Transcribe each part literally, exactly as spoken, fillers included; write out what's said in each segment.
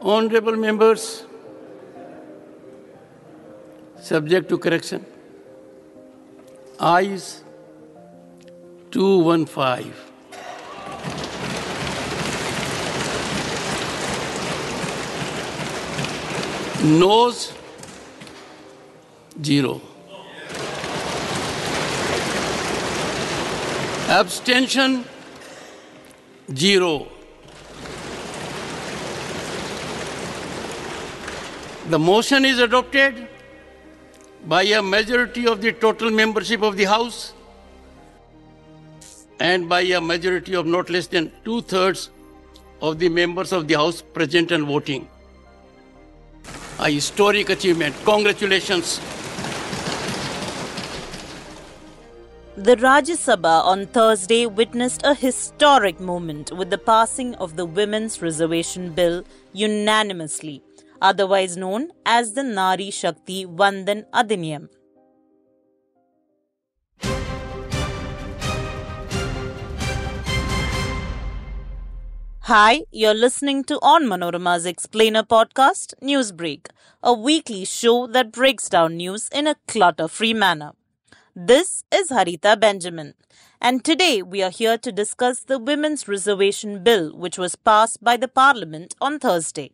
Honorable members, subject to correction, ayes two hundred fifteen. Noes, zero. Abstention, zero. The motion is adopted by a majority of the total membership of the House and by a majority of not less than two-thirds of the members of the House present and voting. A historic achievement. Congratulations. The Rajya Sabha on Thursday witnessed a historic moment with the passing of the Women's Reservation Bill unanimously, otherwise known as the Nari Shakti Vandan Adhiniyam. Hi, you're listening to Onmanorama's Explainer podcast, Newsbreak, a weekly show that breaks down news in a clutter-free manner. This is Harita Benjamin, and today we are here to discuss the Women's Reservation Bill, which was passed by the Parliament on Thursday.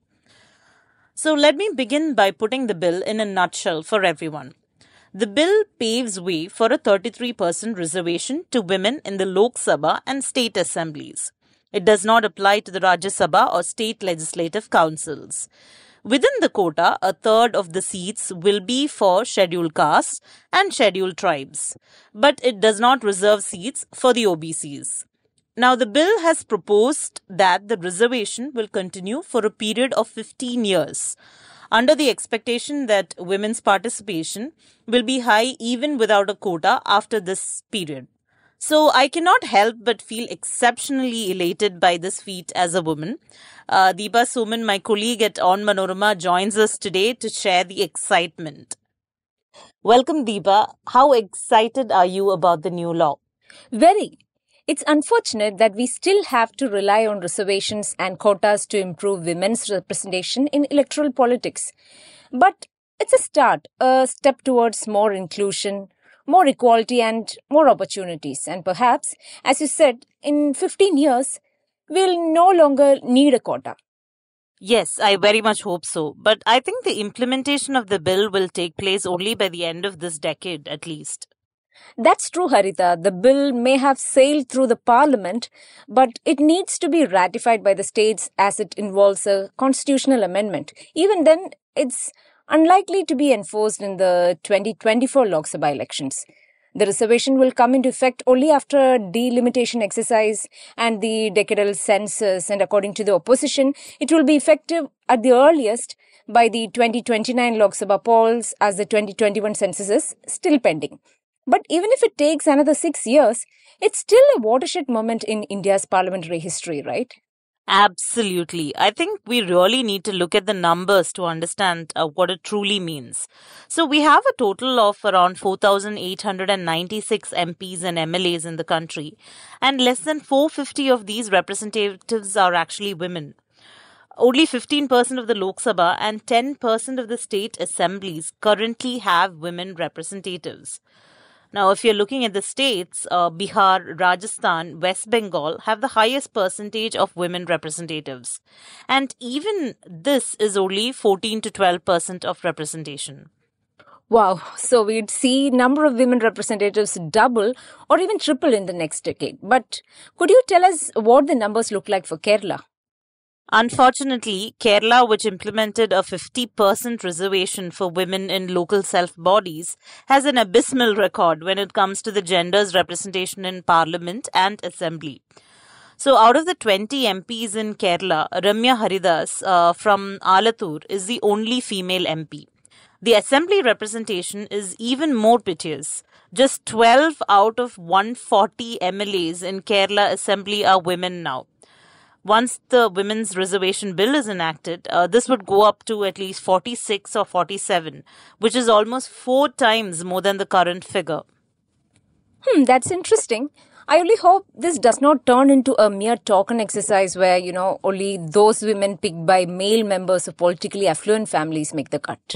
So let me begin by putting the bill in a nutshell for everyone. The bill paves way for a thirty-three percent reservation to women in the Lok Sabha and state assemblies. It does not apply to the Rajya Sabha or state legislative councils. Within the quota, a third of the seats will be for scheduled castes and scheduled tribes, but it does not reserve seats for the O B Cs. Now, the bill has proposed that the reservation will continue for a period of fifteen years, under the expectation that women's participation will be high even without a quota after this period. So I cannot help but feel exceptionally elated by this feat as a woman. Uh, Deepa Soman, my colleague at Onmanorama, joins us today to share the excitement. Welcome, Deepa. How excited are you about the new law? Very. It's unfortunate that we still have to rely on reservations and quotas to improve women's representation in electoral politics. But it's a start, a step towards more inclusion, more equality and more opportunities. And perhaps, as you said, in fifteen years, we'll no longer need a quota. Yes, I very much hope so. But I think the implementation of the bill will take place only by the end of this decade, at least. That's true, Harita. The bill may have sailed through the parliament, but it needs to be ratified by the states as it involves a constitutional amendment. Even then, it's unlikely to be enforced in the twenty twenty-four Lok Sabha elections. The reservation will come into effect only after a delimitation exercise and the decadal census, and according to the opposition, it will be effective at the earliest by the twenty twenty-nine Lok Sabha polls, as the twenty twenty-one census is still pending. But even if it takes another six years, it's still a watershed moment in India's parliamentary history, right? Absolutely. I think we really need to look at the numbers to understand uh, what it truly means. So we have a total of around four thousand eight hundred ninety-six M Ps and M L As in the country, and less than four hundred fifty of these representatives are actually women. Only fifteen percent of the Lok Sabha and ten percent of the state assemblies currently have women representatives. Now, if you're looking at the states, uh, Bihar, Rajasthan, West Bengal have the highest percentage of women representatives. And even this is only fourteen to twelve percent of representation. Wow, so we'd see number of women representatives double or even triple in the next decade. But could you tell us what the numbers look like for Kerala? Unfortunately, Kerala, which implemented a fifty percent reservation for women in local self-bodies, has an abysmal record when it comes to the gender's representation in parliament and assembly. So out of the twenty M Ps in Kerala, Ramya Haridas uh, from Alathur is the only female M P. The assembly representation is even more piteous. Just twelve out of one hundred forty M L As in Kerala assembly are women now. Once the Women's Reservation Bill is enacted, uh, this would go up to at least forty-six or forty-seven, which is almost four times more than the current figure. Hmm, that's interesting. I only hope this does not turn into a mere token exercise where, you know, only those women picked by male members of politically affluent families make the cut.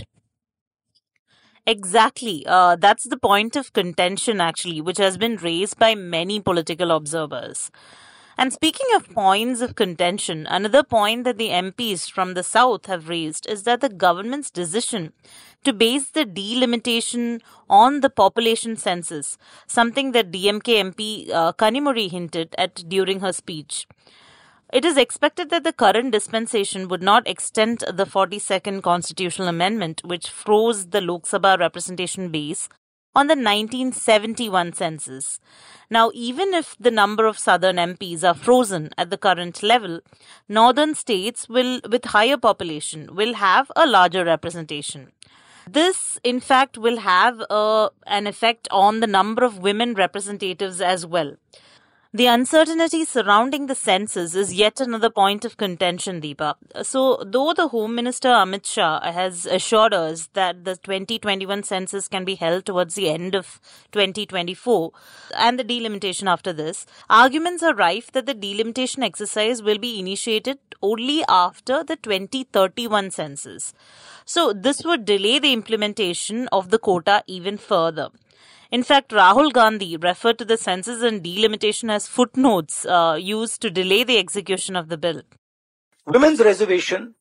Exactly. Uh, that's the point of contention, actually, which has been raised by many political observers. And speaking of points of contention, another point that the M Ps from the South have raised is that the government's decision to base the delimitation on the population census, something that D M K M P uh, Kanimuri hinted at during her speech. It is expected that the current dispensation would not extend the forty-second constitutional amendment, which froze the Lok Sabha representation base on the nineteen seventy-one census. Now, even if the number of southern M Ps are frozen at the current level, northern states will, with higher population, will have a larger representation. This, in fact, will have uh, an effect on the number of women representatives as well. The uncertainty surrounding the census is yet another point of contention, Deepa. So, though the Home Minister Amit Shah has assured us that the twenty twenty-one census can be held towards the end of twenty twenty-four and the delimitation after this, arguments are rife that the delimitation exercise will be initiated only after the twenty thirty-one census. So, this would delay the implementation of the quota even further. In fact, Rahul Gandhi referred to the census and delimitation as footnotes uh, used to delay the execution of the bill. Women's reservation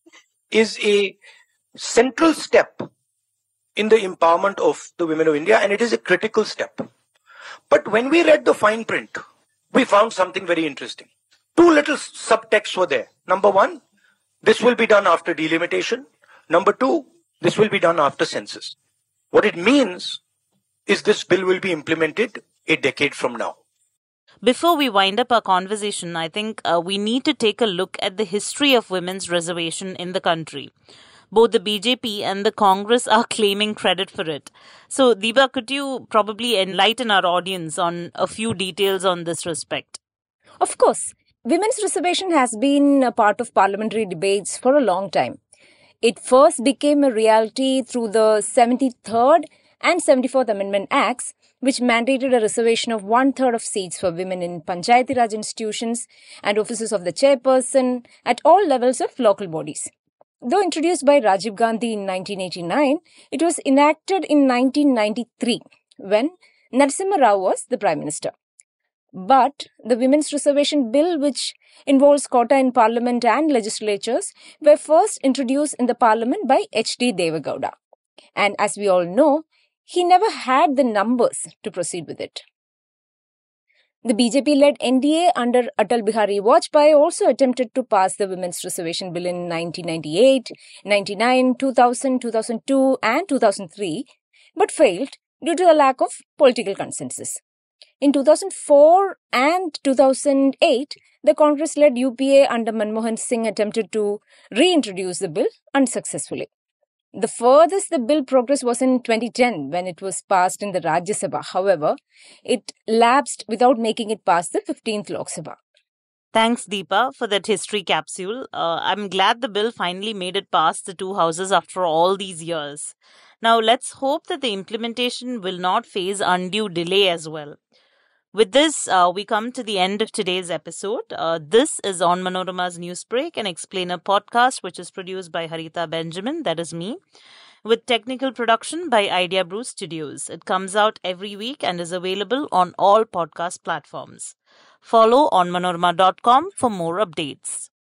is a central step in the empowerment of the women of India, and it is a critical step. But when we read the fine print, we found something very interesting. Two little subtexts were there. Number one, this will be done after delimitation. Number two, this will be done after census. What it means is this bill will be implemented a decade from now. Before we wind up our conversation, I think uh, we need to take a look at the history of women's reservation in the country. Both the B J P and the Congress are claiming credit for it. So, Deepa, could you probably enlighten our audience on a few details on this respect? Of course. Women's reservation has been a part of parliamentary debates for a long time. It first became a reality through the seventy-third and seventy-fourth Amendment Acts, which mandated a reservation of one-third of seats for women in Panchayati Raj institutions and offices of the chairperson at all levels of local bodies. Though introduced by Rajiv Gandhi in nineteen eighty-nine, it was enacted in nineteen ninety-three, when Narasimha Rao was the Prime Minister. But the Women's Reservation Bill, which involves quota in Parliament and legislatures, were first introduced in the Parliament by H D Deve Gowda. And as we all know, he never had the numbers to proceed with it. The B J P-led N D A under Atal Bihari Vajpayee also attempted to pass the Women's Reservation Bill in nineteen ninety-eight, ninety-nine, two thousand, two thousand two and two thousand three, but failed due to a lack of political consensus. In two thousand four and two thousand eight, the Congress-led U P A under Manmohan Singh attempted to reintroduce the bill unsuccessfully. The furthest the bill progressed was in twenty ten, when it was passed in the Rajya Sabha. However, it lapsed without making it past the fifteenth Lok Sabha. Thanks, Deepa, for that history capsule. Uh, I'm glad the bill finally made it past the two houses after all these years. Now, let's hope that the implementation will not face undue delay as well. With this, uh, we come to the end of today's episode. Uh, this is On Manorama's Newsbreak, an explainer podcast which is produced by Harita Benjamin, that is me, with technical production by Idea Brew Studios. It comes out every week and is available on all podcast platforms. Follow on manorama dot com for more updates.